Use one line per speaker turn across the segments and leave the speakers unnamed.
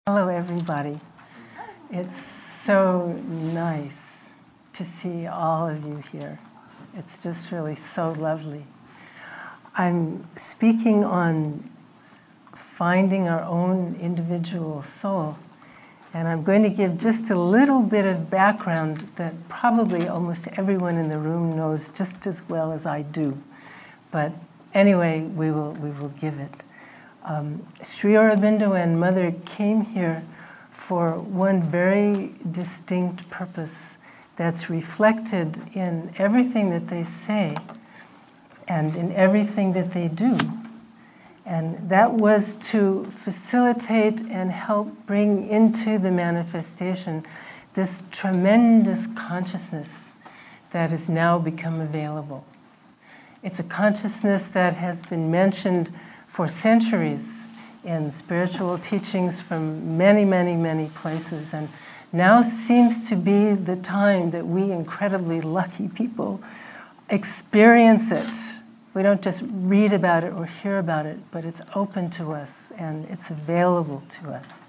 Hello, everybody. It's so nice to see all of you here. It's just really so lovely. I'm speaking on finding our own individual soul, and I'm going to give just a little bit of background that probably almost everyone in the room knows just as well as I do. But anyway, we will give it. Sri Aurobindo and Mother came here for one very distinct purpose that's reflected in everything that they say and in everything that they do. And that was to facilitate and help bring into the manifestation this tremendous consciousness that has now become available. It's a consciousness that has been mentioned for centuries in spiritual teachings from many, many, many places, and now seems to be the time that we incredibly lucky people experience it. We don't just read about it or hear about it, but it's open to us and it's available to us.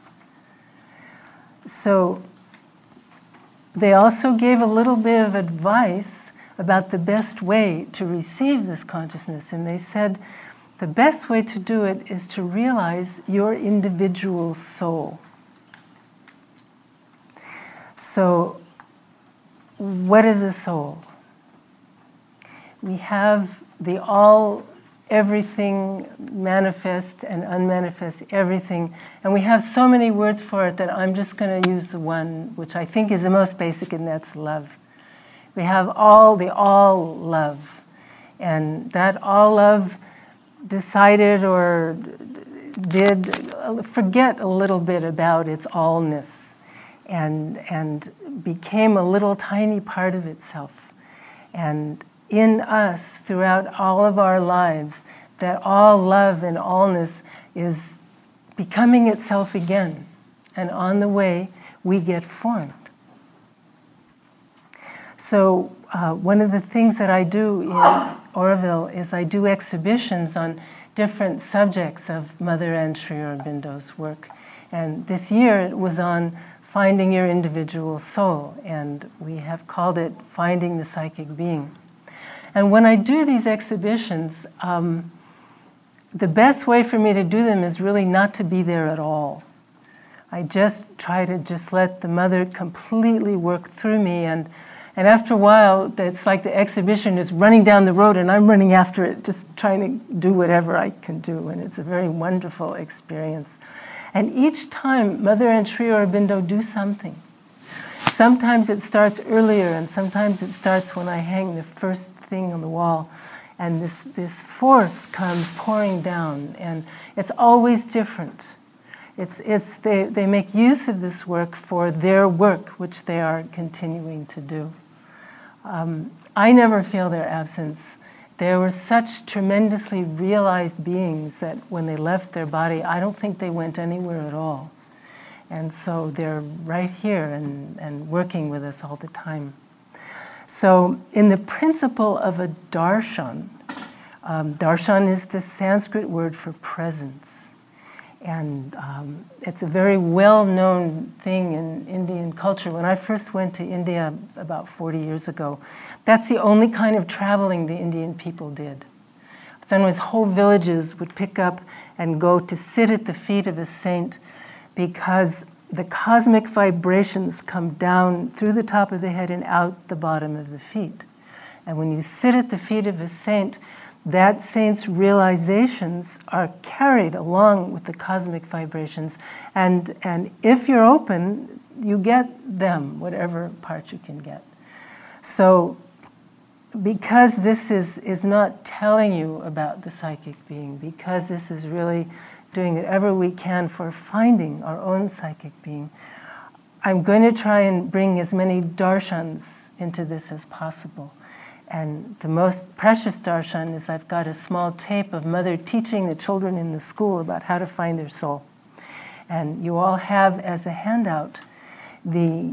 So they also gave a little bit of advice about the best way to receive this consciousness, and they said, the best way to do it is to realize your individual soul. So, what is a soul? We have the all, everything, manifest and unmanifest, everything. And we have so many words for it that I'm just going to use the one which I think is the most basic, and that's love. We have all, the all love. And that all love decided or did forget a little bit about its allness and became a little tiny part of itself. And in us, throughout all of our lives, that all love and allness is becoming itself again. And on the way, we get formed. So one of the things that I do in Oroville is I do exhibitions on different subjects of Mother and Sri Aurobindo's work. And this year it was on finding your individual soul, and we have called it Finding the Psychic Being. And when I do these exhibitions, the best way for me to do them is really not to be there at all. I just try to just let the Mother completely work through me, and after a while, it's like the exhibition is running down the road and I'm running after it, just trying to do whatever I can do. And it's a very wonderful experience. And each time, Mother and Sri Aurobindo do something. Sometimes it starts earlier, and sometimes it starts when I hang the first thing on the wall. And this force comes pouring down, and it's always different. They make use of this work for their work, which they are continuing to do. I never feel their absence. They were such tremendously realized beings that when they left their body, I don't think they went anywhere at all. And so they're right here and working with us all the time. So in the principle of a darshan, darshan is the Sanskrit word for presence. And it's a very well-known thing in Indian culture. When I first went to India about 40 years ago, that's the only kind of traveling the Indian people did. Sometimes whole villages would pick up and go to sit at the feet of a saint because the cosmic vibrations come down through the top of the head and out the bottom of the feet. And when you sit at the feet of a saint, that saint's realizations are carried along with the cosmic vibrations, and if you're open, you get them, whatever part you can get. So because this is not telling you about the psychic being, because this is really doing whatever we can for finding our own psychic being, I'm going to try and bring as many darshans into this as possible. And the most precious darshan is I've got a small tape of Mother teaching the children in the school about how to find their soul. And you all have as a handout the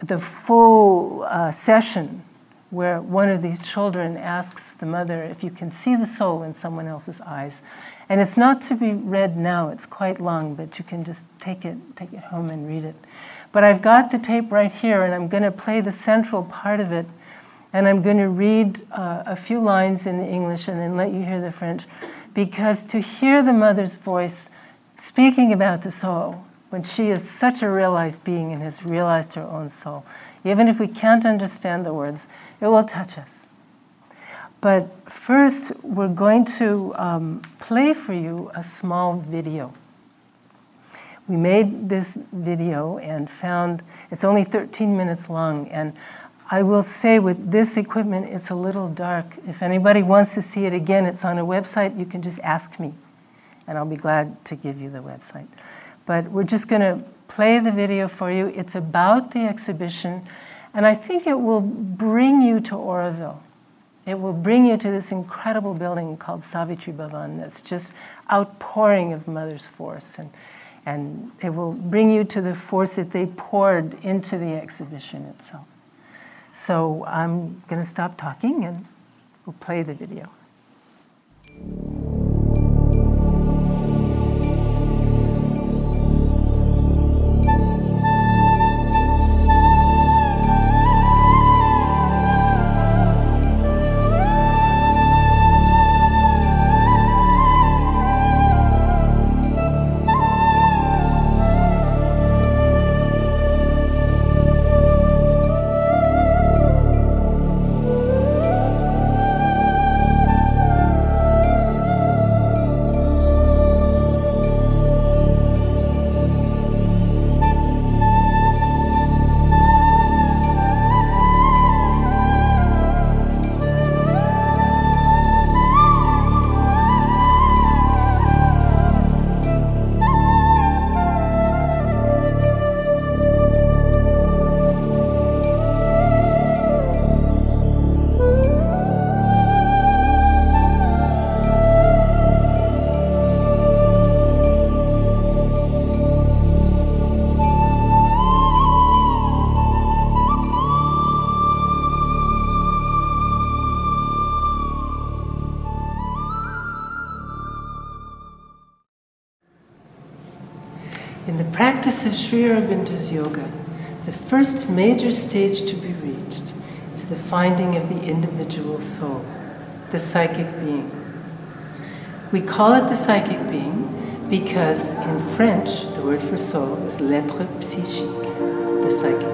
full session where one of these children asks the Mother if you can see the soul in someone else's eyes. And it's not to be read now, it's quite long, but you can just take it home and read it. But I've got the tape right here, and I'm going to play the central part of it, and I'm going to read a few lines in the English and then let you hear the French, because to hear the mother's voice speaking about the soul, when she is such a realized being and has realized her own soul, even if we can't understand the words, it will touch us. But first, we're going to play for you a small video. We made this video and found it's only 13 minutes long, and I will say with this equipment, it's a little dark. If anybody wants to see it again, it's on a website. You can just ask me, and I'll be glad to give you the website. But we're just going to play the video for you. It's about the exhibition, and I think it will bring you to Oroville. It will bring you to this incredible building called Savitri Bhavan that's just outpouring of Mother's force. And it will bring you to the force that they poured into the exhibition itself. So I'm going to stop talking and we'll play the video. In the practice of Sri Aurobindo's yoga, the first major stage to be reached is the finding of the individual soul, the psychic being. We call it the psychic being because in French, the word for soul is l'être psychique, the psychic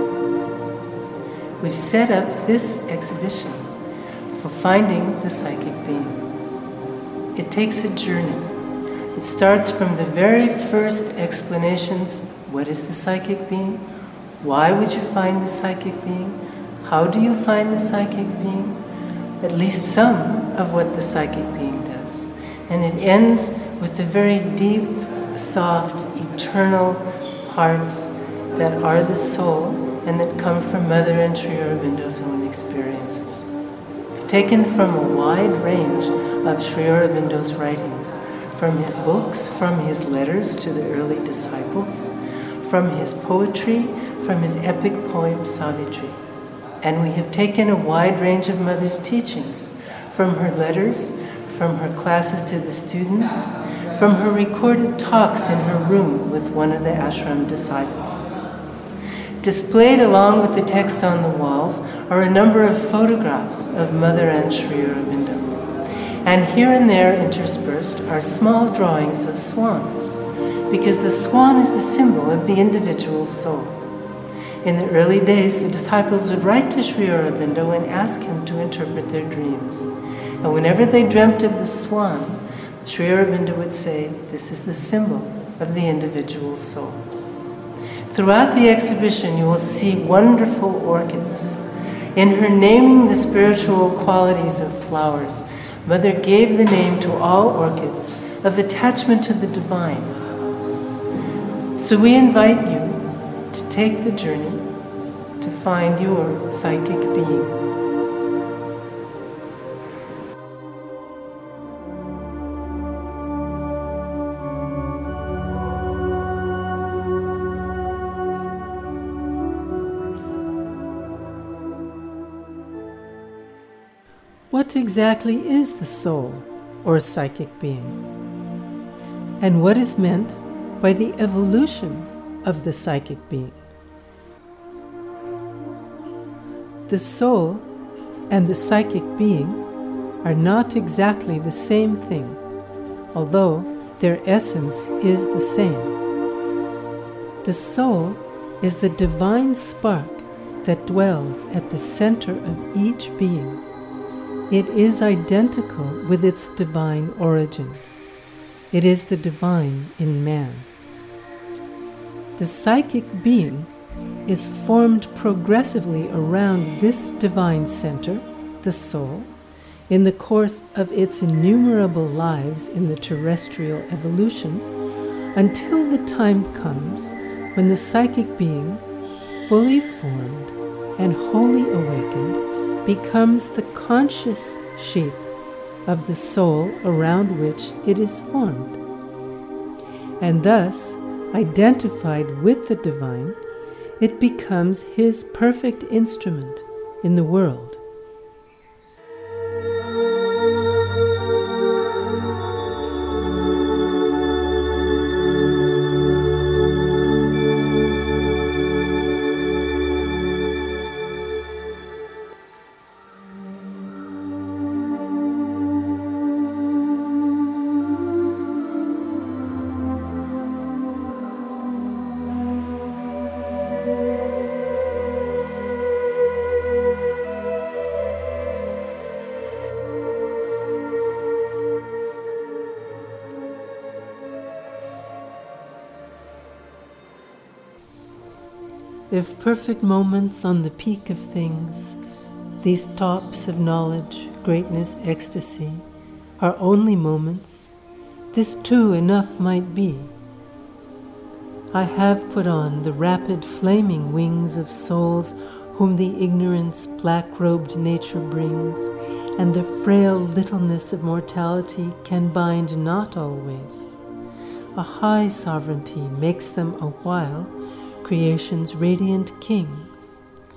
being. We've set up this exhibition for finding the psychic being. It takes a journey. It starts from the very first explanations. What is the psychic being? Why would you find the psychic being? How do you find the psychic being? At least some of what the psychic being does. And it ends with the very deep, soft, eternal parts that are the soul and that come from Mother and Sri Aurobindo's own experiences. We've taken from a wide range of Sri Aurobindo's writings, from his books, from his letters to the early disciples, from his poetry, from his epic poem Savitri. And we have taken a wide range of Mother's teachings, from her letters, from her classes to the students, from her recorded talks in her room with one of the ashram disciples. Displayed along with the text on the walls are a number of photographs of Mother and Sri Aurobindo. And here and there interspersed are small drawings of swans, because the swan is the symbol of the individual soul. In the early days, the disciples would write to Sri Aurobindo and ask him to interpret their dreams. And whenever they dreamt of the swan, Sri Aurobindo would say, "This is the symbol of the individual soul." Throughout the exhibition, you will see wonderful orchids. In her naming the spiritual qualities of flowers, Mother gave the name to all orchids of attachment to the divine. So we invite you to take the journey to find your psychic being. What exactly is the soul or psychic being?
and what is meant by the evolution of the psychic being. The soul and the psychic being are not exactly the same thing, although their essence is the same. The soul is the divine spark that dwells at the center of each being. It is identical with its divine origin. It is the divine in man. The psychic being is formed progressively around this divine center, the soul, in the course of its innumerable lives in the terrestrial evolution, until the time comes when the psychic being, fully formed and wholly awakened, becomes the conscious shape of the soul around which it is formed, and thus, identified with the divine, it becomes his perfect instrument in the world. If perfect moments on the peak of things, these tops of knowledge, greatness, ecstasy, are only moments, this too enough might be. I have put on the rapid flaming wings of souls whom the ignorance black-robed nature brings, and the frail littleness of mortality can bind not always. A high sovereignty makes them a while creation's radiant kings.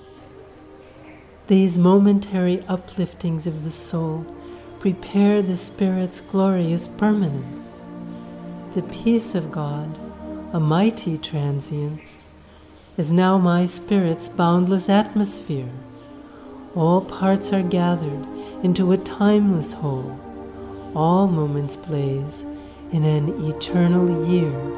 These momentary upliftings of the soul prepare the Spirit's glorious permanence. The peace of God, a mighty transience, is now my Spirit's boundless atmosphere. All parts are gathered into a timeless whole. All moments blaze in an eternal year.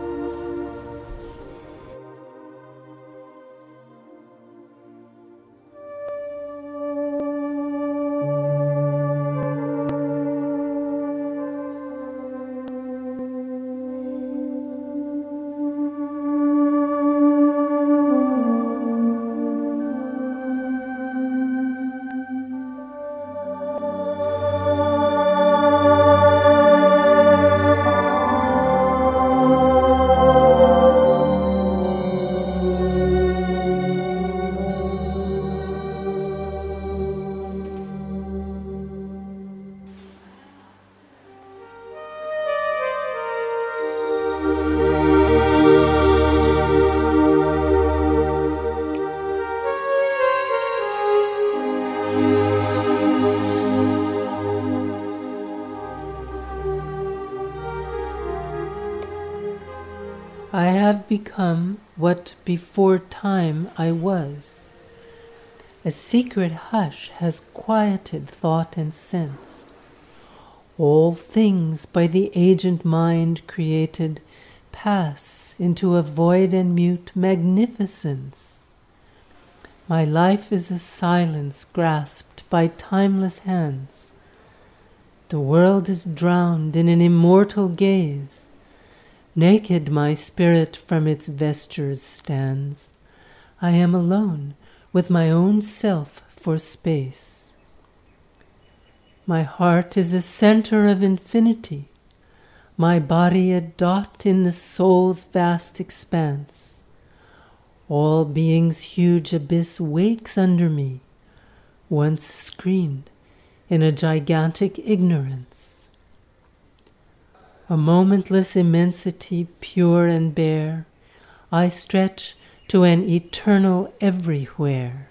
I have become what before time I was. A secret hush has quieted thought and sense. All things by the agent mind created pass into a void and mute magnificence. My life is a silence grasped by timeless hands. The world is drowned in an immortal gaze. Naked my spirit from its vestures stands. I am alone with my own self for space. My heart is a center of infinity, my body a dot in the soul's vast expanse. All being's huge abyss wakes under me, once screened in a gigantic ignorance. A momentless immensity, pure and bare, I stretch to an eternal everywhere.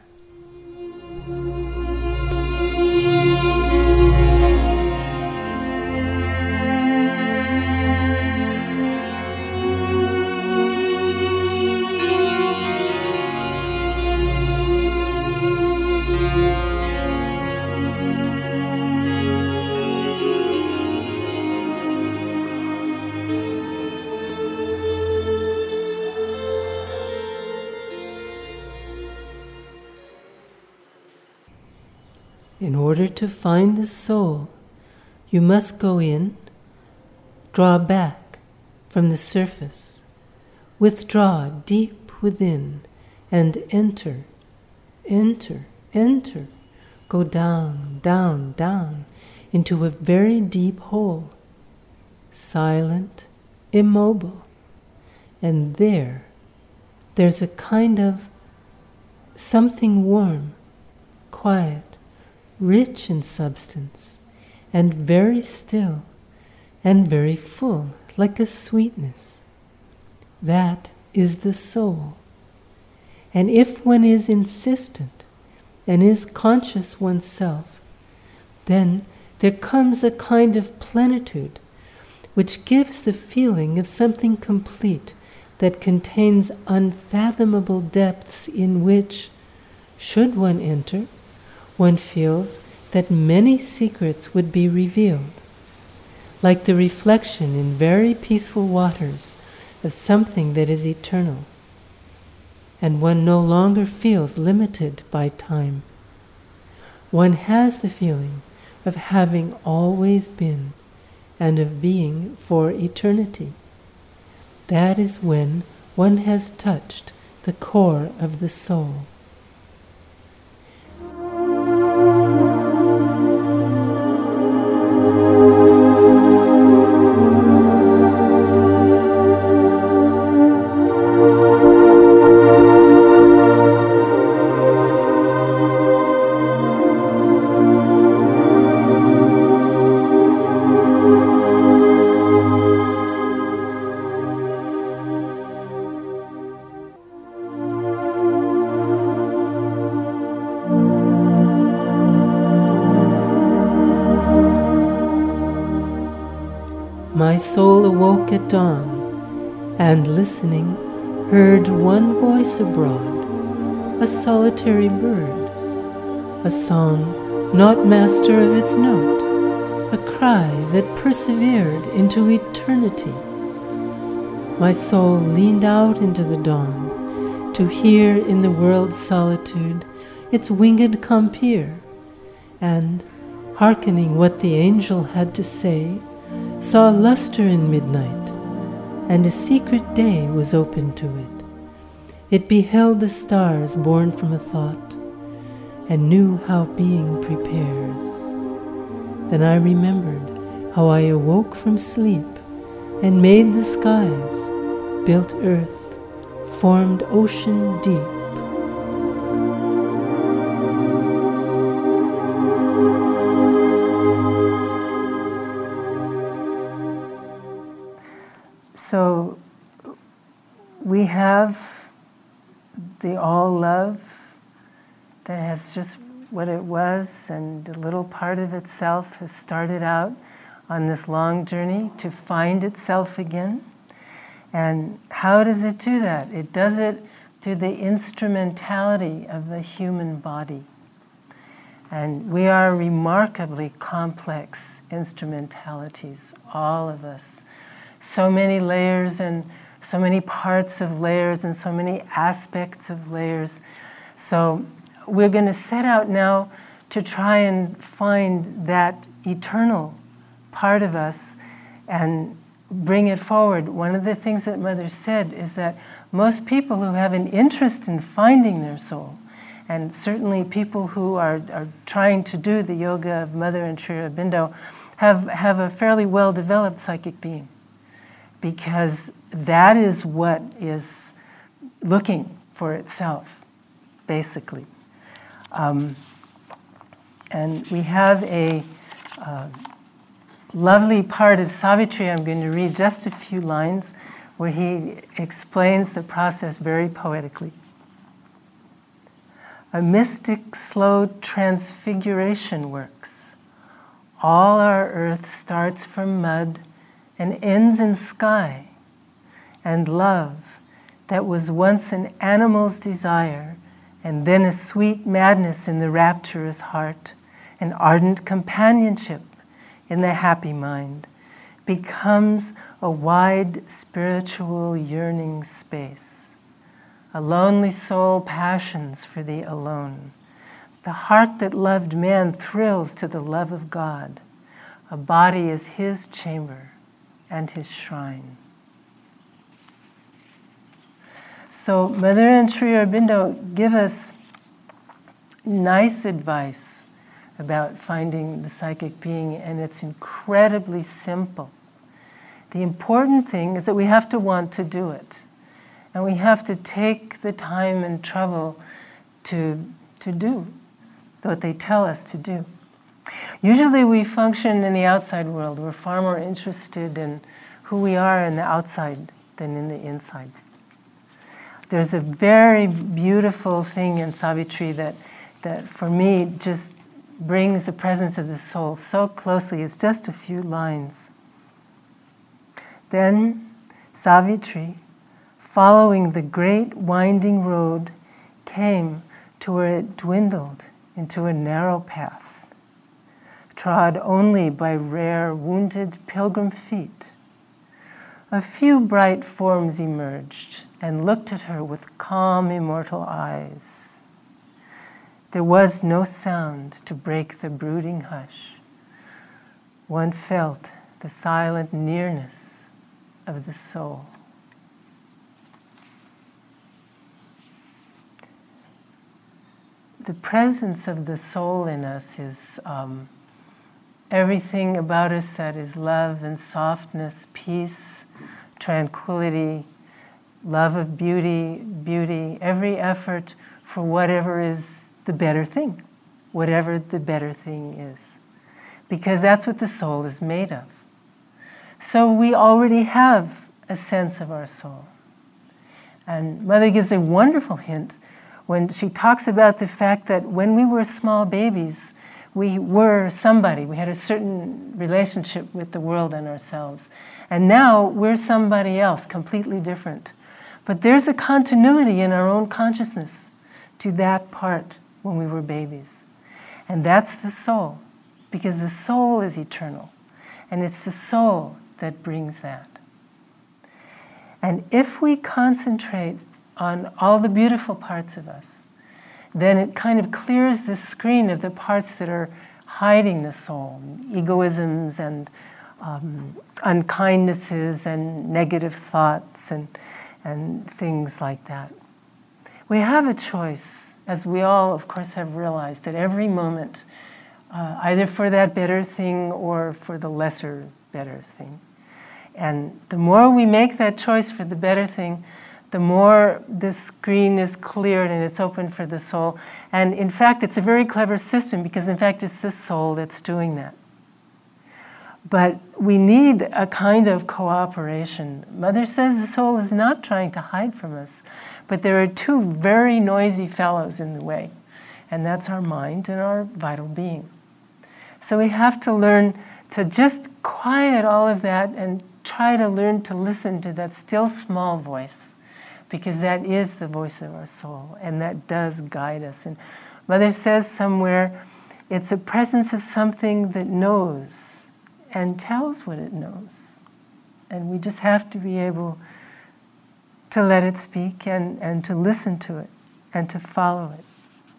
In order to find the soul, you must go in, draw back from the surface, withdraw deep within, and enter, enter, enter. Go down, down, down into a very deep hole, silent, immobile. And there's a kind of something warm, quiet, rich in substance, and very still, and very full, like a sweetness. That is the soul. And if one is insistent and is conscious oneself, then there comes a kind of plenitude which gives the feeling of something complete that contains unfathomable depths in which, should one enter, one feels that many secrets would be revealed, like the reflection in very peaceful waters of something that is eternal, and one no longer feels limited by time. One has the feeling of having always been and of being for eternity. That is when one has touched the core of the soul. My soul awoke at dawn, and listening, heard one voice abroad, a solitary bird, a song not master of its note, a cry that persevered into eternity. My soul leaned out into the dawn to hear in the world's solitude its winged compeer, and, hearkening what the angel had to say, saw luster in midnight, and a secret day was open to it. It beheld the stars born from a thought, and knew how being prepares. Then I remembered how I awoke from sleep, and made the skies, built earth, formed ocean deep.
So we have the all love that has just what it was, and a little part of itself has started out on this long journey to find itself again. And how does it do that? It does it through the instrumentality of the human body. And we are remarkably complex instrumentalities, all of us. So many layers and so many parts of layers and so many aspects of layers. So we're going to set out now to try and find that eternal part of us and bring it forward. One of the things that Mother said is that most people who have an interest in finding their soul, and certainly people who are trying to do the yoga of Mother and Sri Aurobindo, have a fairly well-developed psychic being, because that is what is looking for itself, basically. And we have a lovely part of Savitri. I'm going to read just a few lines where he explains the process very poetically. A mystic, slow transfiguration works. All our earth starts from mud and ends in sky, and love that was once an animal's desire, and then a sweet madness in the rapturous heart, an ardent companionship in the happy mind, becomes a wide spiritual yearning space. A lonely soul passions for the alone, The heart that loved man thrills to the love of God. A body is his chamber and his shrine. So Mother and Sri Aurobindo give us nice advice about finding the psychic being, and it's incredibly simple. The important thing is that we have to want to do it. And we have to take the time and trouble to do what they tell us to do. Usually we function in the outside world. We're far more interested in who we are in the outside than in the inside. There's a very beautiful thing in Savitri that for me just brings the presence of the soul so closely. It's just a few lines. Then Savitri, following the great winding road, came to where it dwindled into a narrow path, trod only by rare, wounded pilgrim feet. A few bright forms emerged and looked at her with calm, immortal eyes. There was no sound to break the brooding hush. One felt the silent nearness of the soul. The presence of the soul in us is everything about us that is love and softness, peace, tranquility, love of beauty, every effort for whatever is the better thing, whatever the better thing is. Because that's what the soul is made of. So we already have a sense of our soul. And Mother gives a wonderful hint when she talks about the fact that when we were small babies, we were somebody. We had a certain relationship with the world and ourselves. And now we're somebody else, completely different. But there's a continuity in our own consciousness to that part when we were babies. And that's the soul, because the soul is eternal. And it's the soul that brings that. And if we concentrate on all the beautiful parts of us, then it kind of clears the screen of the parts that are hiding the soul, egoisms and unkindnesses and negative thoughts and things like that. We have a choice, as we all, of course, have realized at every moment, either for that better thing or for the lesser better thing. And the more we make that choice for the better thing, the more the screen is cleared and it's open for the soul. And in fact, it's a very clever system because in fact it's the soul that's doing that. But we need a kind of cooperation. Mother says the soul is not trying to hide from us, but there are two very noisy fellows in the way, and that's our mind and our vital being. So we have to learn to just quiet all of that and try to learn to listen to that still small voice, because that is the voice of our soul, and that does guide us. And Mother says somewhere, it's a presence of something that knows and tells what it knows. And we just have to be able to let it speak and to listen to it and to follow it.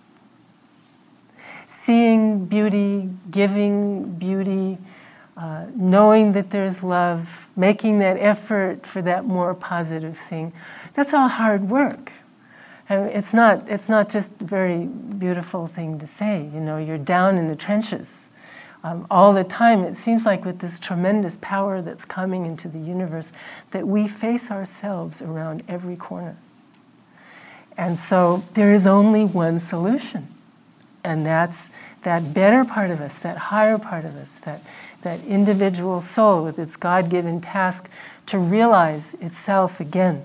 Seeing beauty, giving beauty, knowing that there's love, making that effort for that more positive thing, that's all hard work. And it's not just a very beautiful thing to say. You know, you're down in the trenches all the time. It seems like with this tremendous power that's coming into the universe that we face ourselves around every corner. And so there is only one solution. And that's that better part of us, that higher part of us, that individual soul with its God-given task to realize itself again.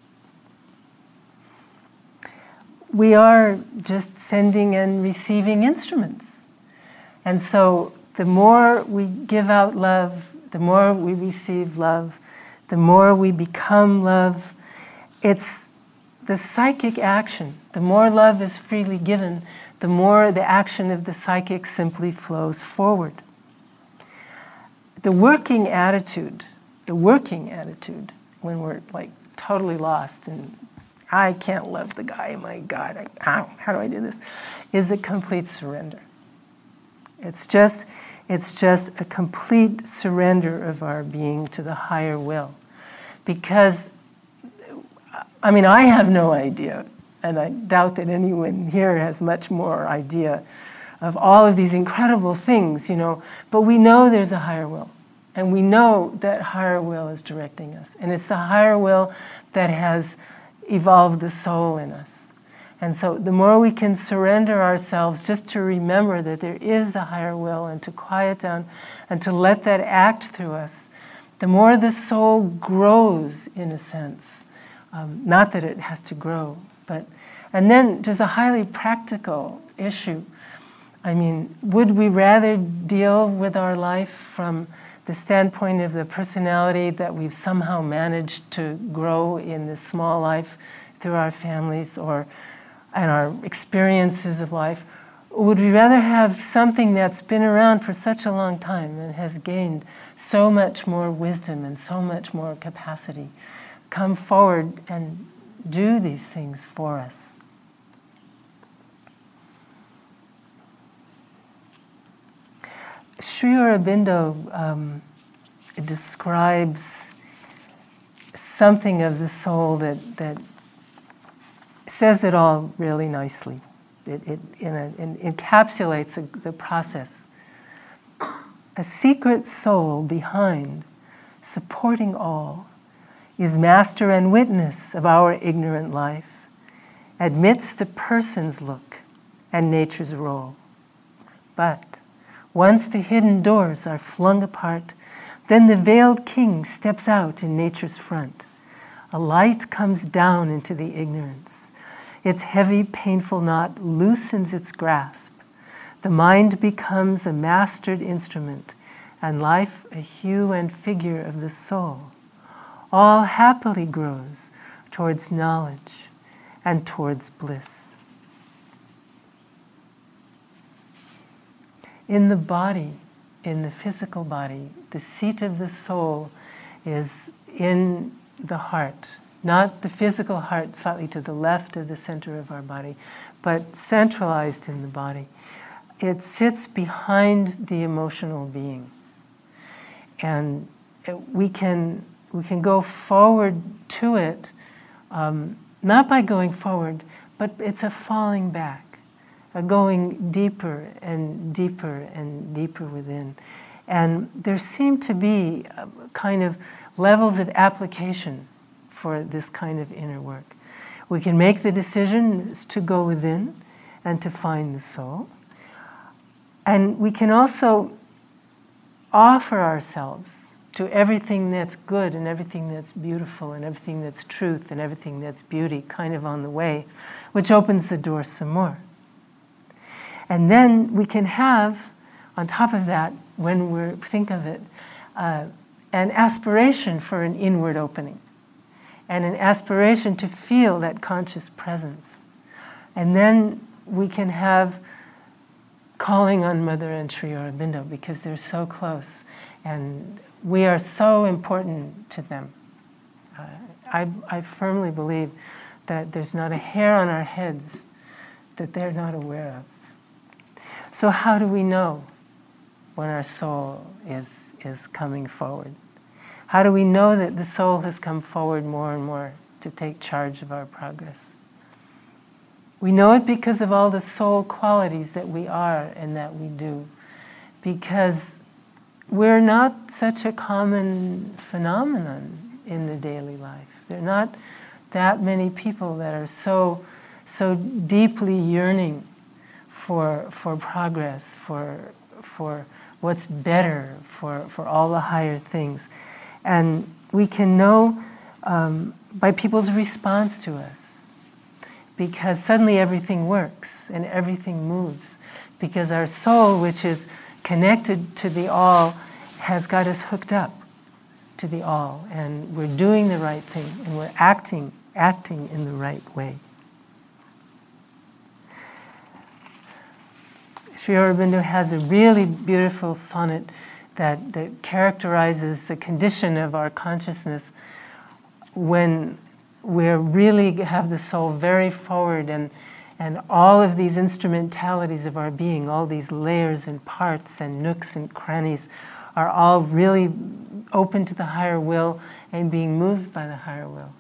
We are just sending and receiving instruments. And so the more we give out love, the more we receive love, the more we become love. It's the psychic action. The more love is freely given, the more the action of the psychic simply flows forward. The working attitude, when we're like totally lost and I can't love the guy, my God, how do I do this? Is a complete surrender. It's just a complete surrender of our being to the higher will. Because, I mean, I have no idea, and I doubt that anyone here has much more idea of all of these incredible things, but we know there's a higher will. And we know that higher will is directing us. And it's the higher will that has evolved the soul in us. And so the more we can surrender ourselves just to remember that there is a higher will and to quiet down and to let that act through us, the more the soul grows, in a sense. Not that it has to grow, but... And then there's a highly practical issue. I mean, would we rather deal with our life from the standpoint of the personality that we've somehow managed to grow in this small life through our families and our experiences of life? Or would we rather have something that's been around for such a long time and has gained so much more wisdom and so much more capacity come forward and do these things for us? Sri Aurobindo describes something of the soul that says it all really nicely. It encapsulates the process. A secret soul behind, supporting all, is master and witness of our ignorant life, admits the person's look and nature's role. But once the hidden doors are flung apart, then the veiled king steps out in nature's front. A light comes down into the ignorance. Its heavy, painful knot loosens its grasp. The mind becomes a mastered instrument, and life a hue and figure of the soul. All happily grows towards knowledge and towards bliss. In the body, in the physical body, the seat of the soul is in the heart. Not the physical heart slightly to the left of the center of our body, but centralized in the body. It sits behind the emotional being. And we can go forward to it, not by going forward, but it's a falling back. Going deeper and deeper and deeper within. And there seem to be kind of levels of application for this kind of inner work. We can make the decision to go within and to find the soul. And we can also offer ourselves to everything that's good and everything that's beautiful and everything that's truth and everything that's beauty kind of on the way, which opens the door some more. And then we can have, on top of that, when we think of it, an aspiration for an inward opening, and an aspiration to feel that conscious presence. And then we can have calling on Mother and Sri Aurobindo, because they're so close, and we are so important to them. I firmly believe that there's not a hair on our heads that they're not aware of. So how do we know when our soul is coming forward? How do we know that the soul has come forward more and more to take charge of our progress? We know it because of all the soul qualities that we are and that we do. Because we're not such a common phenomenon in the daily life. There are not that many people that are so deeply yearning for progress, for what's better, for all the higher things. And we can know by people's response to us, because suddenly everything works and everything moves, because our soul, which is connected to the all, has got us hooked up to the all, and we're doing the right thing, and we're acting in the right way. Sri Aurobindo has a really beautiful sonnet that characterizes the condition of our consciousness when we're really have the soul very forward, and all of these instrumentalities of our being, all these layers and parts and nooks and crannies are all really open to the higher will and being moved by the higher will.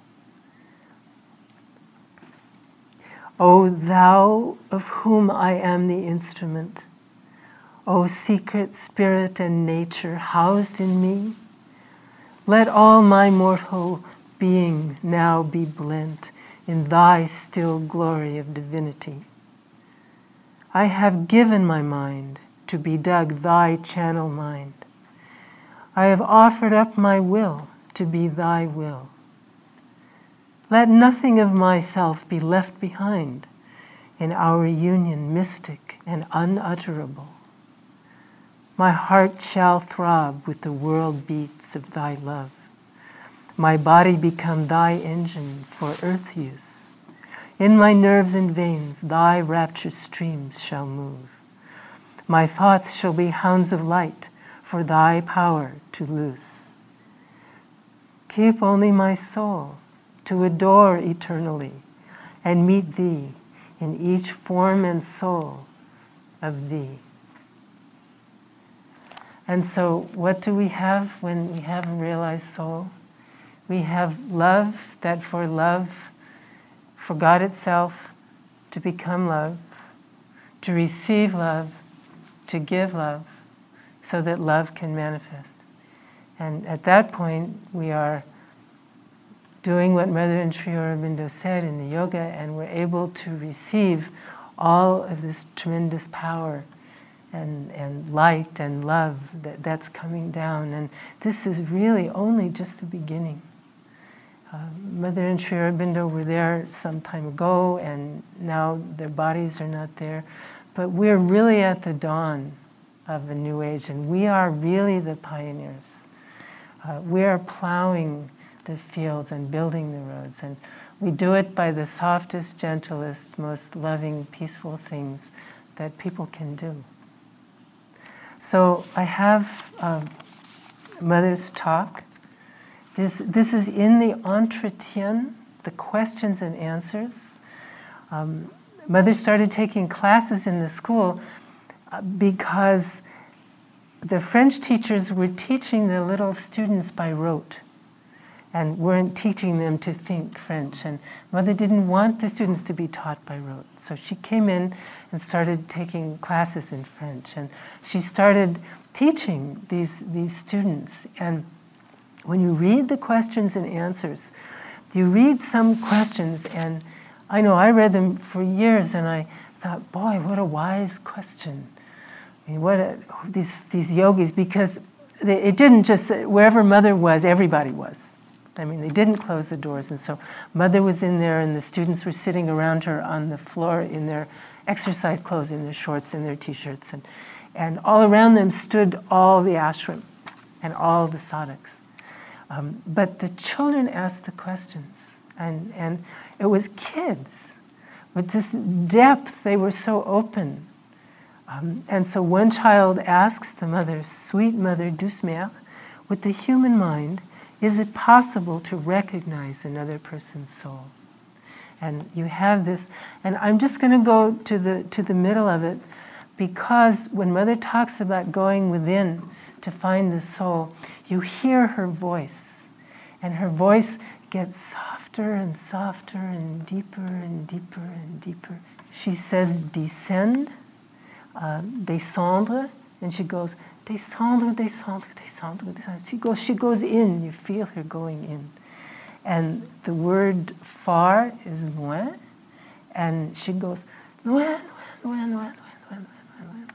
O thou of whom I am the instrument, O secret spirit and nature housed in me, let all my mortal being now be blent in thy still glory of divinity. I have given my mind to be dug thy channel mind. I have offered up my will to be thy will. Let nothing of myself be left behind in our union mystic and unutterable. My heart shall throb with the world beats of thy love. My body become thy engine for earth use. In my nerves and veins thy rapture streams shall move. My thoughts shall be hounds of light for thy power to loose. Keep only my soul to adore eternally and meet thee in each form and soul of thee. And so what do we have when we have a realized soul? We have love, that for God itself to become love, to receive love, to give love, so that love can manifest. And at that point, we are doing what Mother and Sri Aurobindo said in the yoga, and we're able to receive all of this tremendous power and light and love that's coming down. And this is really only just the beginning. Mother and Sri Aurobindo were there some time ago, and now their bodies are not there. But we're really at the dawn of a new age, and we are really the pioneers. We are plowing the fields and building the roads, and we do it by the softest, gentlest, most loving, peaceful things that people can do. So I have Mother's talk. This is in the entretien, the questions and answers. Mother started taking classes in the school because the French teachers were teaching the little students by rote and weren't teaching them to think French. And Mother didn't want the students to be taught by rote. So she came in and started taking classes in French. And she started teaching these students. And when you read the questions and answers, you read some questions, and I know I read them for years, and I thought, boy, what a wise question. I mean, these yogis, because it didn't just, wherever Mother was, everybody was. I mean, they didn't close the doors, and so Mother was in there, and the students were sitting around her on the floor in their exercise clothes, in their shorts and their t-shirts, and all around them stood all the ashram and all the sadhaks. But the children asked the questions, and it was kids. With this depth, they were so open. And so one child asks the mother, "Sweet Mother douce mère, with the human mind, is it possible to recognize another person's soul?" And you have this, and I'm just going to go to the middle of it, because when Mother talks about going within to find the soul, you hear her voice, and her voice gets softer and softer and deeper and deeper and deeper. She says descend, descendre, and she goes descendre, descendre, descendre, descendre. She goes in, you feel her going in. And the word far is loin, and she goes loin, loin, loin, loin, loin, loin.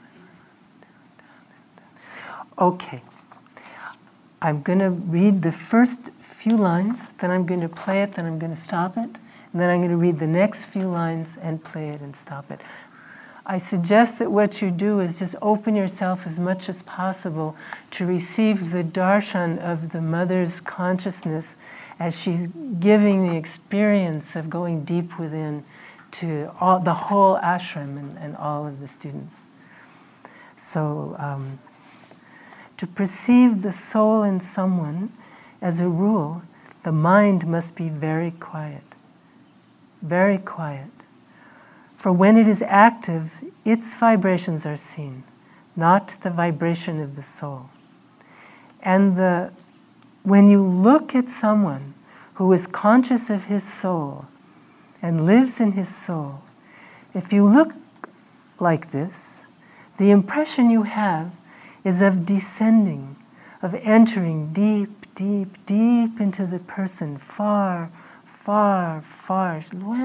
Okay. I'm going to read the first few lines, then I'm going to play it, then I'm going to stop it, and then I'm going to read the next few lines and play it and stop it. I suggest that what you do is just open yourself as much as possible to receive the darshan of the Mother's consciousness as she's giving the experience of going deep within to the whole ashram and all of the students. So, to perceive the soul in someone, as a rule, The mind must be very quiet, very quiet. For when it is active, its vibrations are seen, not the vibration of the soul. And when you look at someone who is conscious of his soul and lives in his soul, if you look like this, the impression you have is of descending, of entering deep, deep, deep into the person, far, far, far,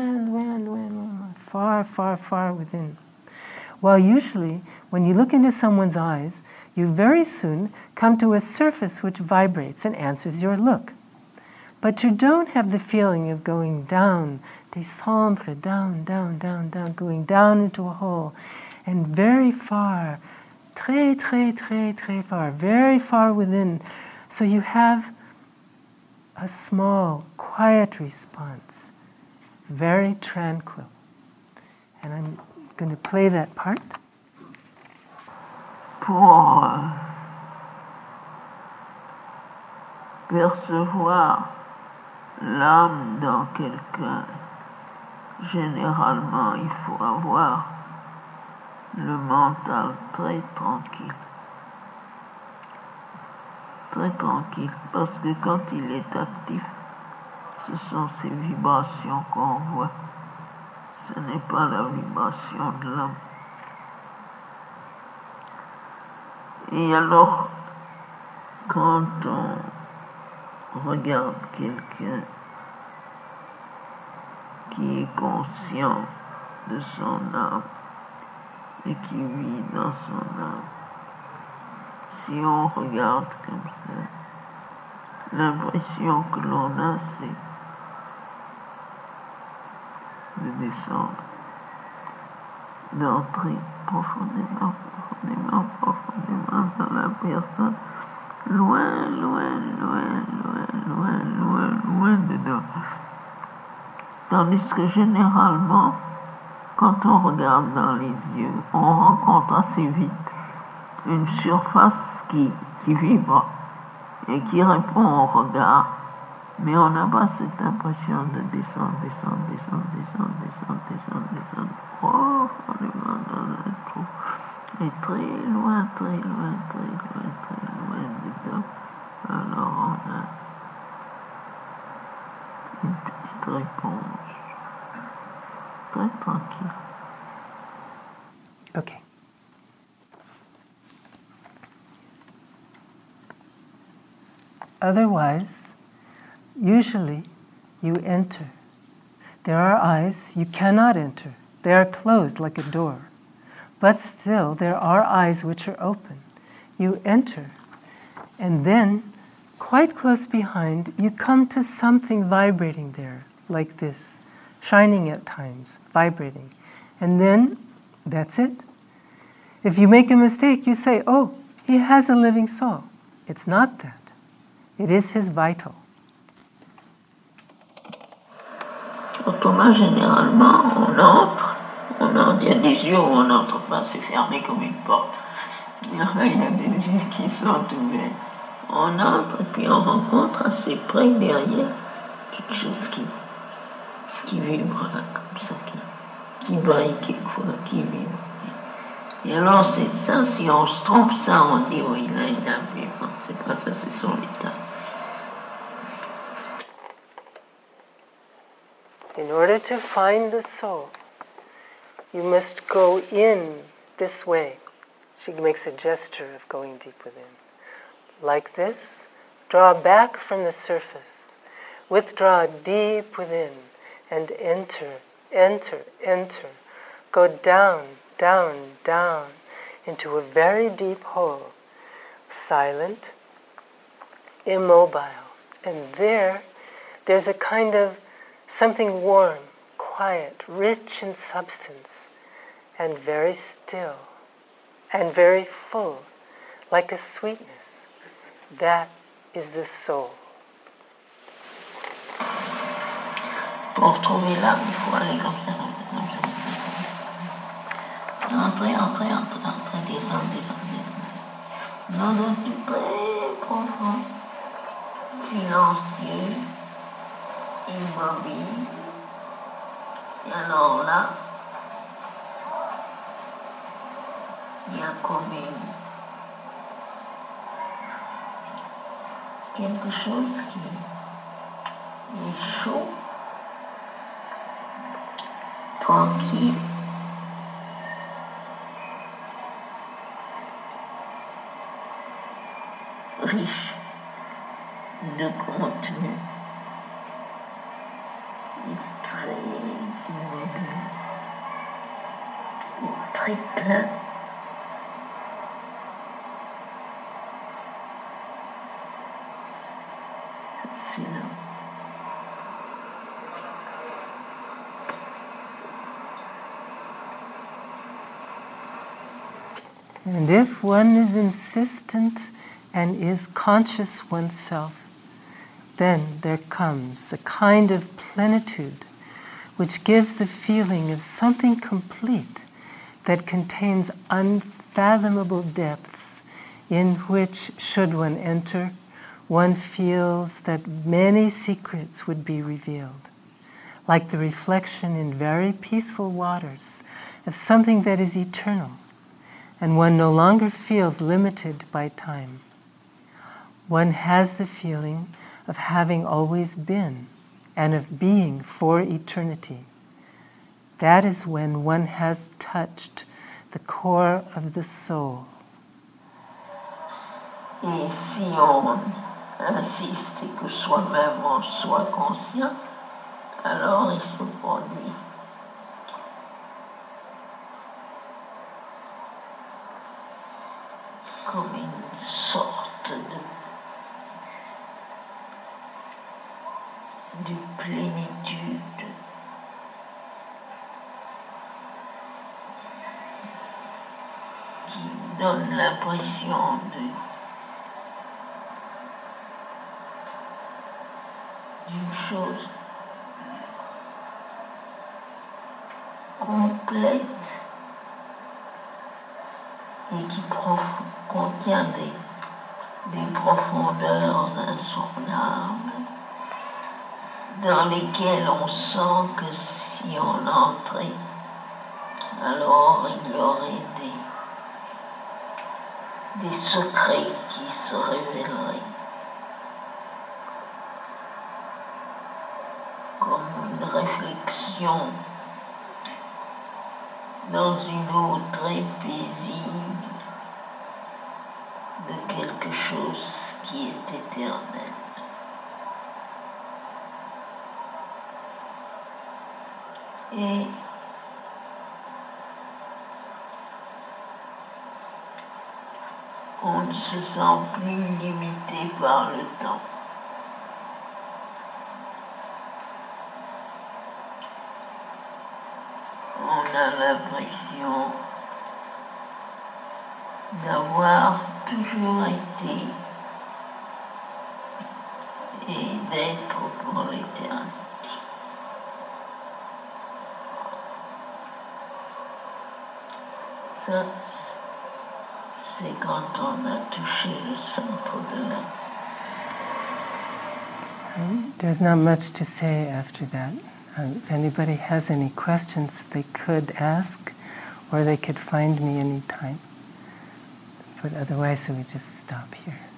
far, far, far within. While usually, when you look into someone's eyes, you very soon come to a surface which vibrates and answers your look. But you don't have the feeling of going down, descendre, down, down, down, down, going down into a hole, and very far, très, très, très, très far, very far within. So you have a small, quiet response, very tranquil. And I'm going to play that part.
Pour percevoir l'âme dans quelqu'un, généralement, il faut avoir le mental très tranquille. Très tranquille, parce que quand il est actif, ce sont ces vibrations qu'on voit. Ce n'est pas la vibration de l'âme. Et alors, quand on regarde quelqu'un qui est conscient de son âme et qui vit dans son âme, si on regarde comme ça, l'impression que l'on a, c'est de descendre, d'entrer profondément, profondément, profondément dans la personne, loin, loin, loin, loin, loin, loin, loin dedans. Tandis que généralement, quand on regarde dans les yeux, on rencontre assez vite une surface qui vibre et qui répond au regard, mais on n'a pas cette impression de descendre, descendre, descendre, descendre, descendre, descendre, descendre, profondément dans le trou, et très loin, très loin, très loin, très loin dedans. Alors on a une petite réponse, très tranquille.
Okay. Otherwise, usually you enter. There are eyes you cannot enter. They are closed like a door. But still, there are eyes which are open. You enter. And then, quite close behind, you come to something vibrating there, like this, shining at times, vibrating. And then, that's it. If you make a mistake, you say, oh, he has a living soul. It's not that. It is his vital.
Autrement, généralement, on entre, il y a des yeux où on n'entre pas, c'est fermé comme une porte. Il y a des yeux qui sont ouverts. On entre et puis on rencontre assez près derrière quelque chose qui vibre là, comme ça, qui brille quelquefois, qui vibre. Et alors c'est ça, si on se trompe ça, on dit oui, là il a vu, c'est pas ça, c'est son état.
In order to find the soul, you must go in this way. She makes a gesture of going deep within. Like this, draw back from the surface, withdraw deep within, and enter, enter, enter. Go down, down, down, into a very deep hole, silent, immobile. And there's a kind of something warm, quiet, rich in substance, and very still, and very full, like a sweetness. That is the soul.
Pour trouver l'âme, il faut aller comme ça. Entrer, entrer, entrer, entrer, descendre, descendre, descendre. Dans un petit très profond, silencieux, immobile. Et alors là, il y a comme quelque chose qui est chaud, tranquille, riche de contenu, et très immobile, et très plein.
And if one is insistent and is conscious oneself, then there comes a kind of plenitude which gives the feeling of something complete that contains unfathomable depths in which, should one enter, one feels that many secrets would be revealed, like the reflection in very peaceful waters of something that is eternal, and one no longer feels limited by time. One has the feeling of having always been and of being for eternity. That is when one has touched the core of the soul.
Et si on insiste et que soi-même en soit conscient, alors il se produit comme une sorte de plénitude, qui donne l'impression d'une chose complète et qui contient des profondeurs insoutenables dans lesquelles on sent que si on entrait, alors il y aurait des secrets qui se révéleraient comme une réflexion dans une eau très paisible de quelque chose qui est éternel. Et on ne se sent plus limité par le temps. On a l'impression d'avoir toujours été et d'être pour l'éternité. Ça, c'est quand on a touché le centre de l'âme.
There's not much to say after that. If anybody has any questions, they could ask, or they could find me anytime. But otherwise, I would just stop here.